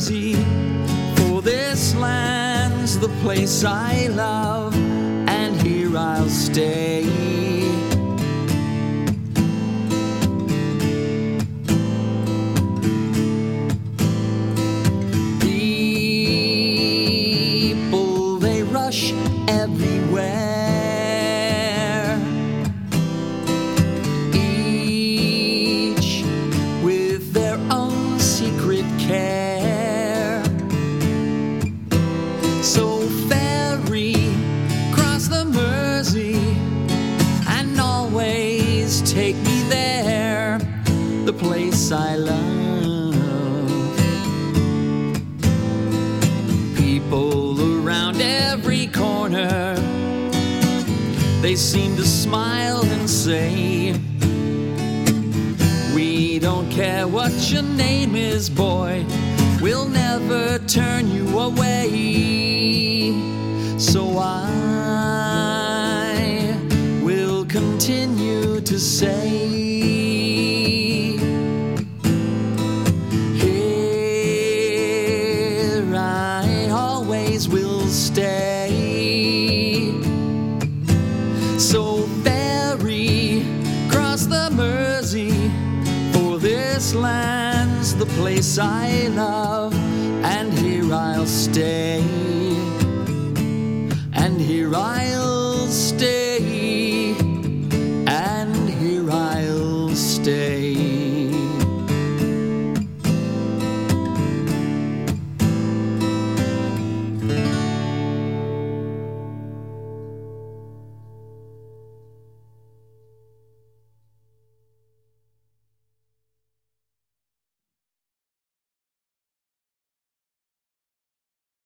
Mersey, for this land's the place I love, and here I'll stay. People, they rush everywhere, each with their own secret care. So ferry cross the Mersey and always take me there, the place I love. People around every corner, they seem to smile and say, we don't care what your name is, boy, we'll never turn you away. So I will continue to say, here I always will stay. So ferry cross the Mersey, for this land's the place I love, and here I'll stay, and here I'll stay.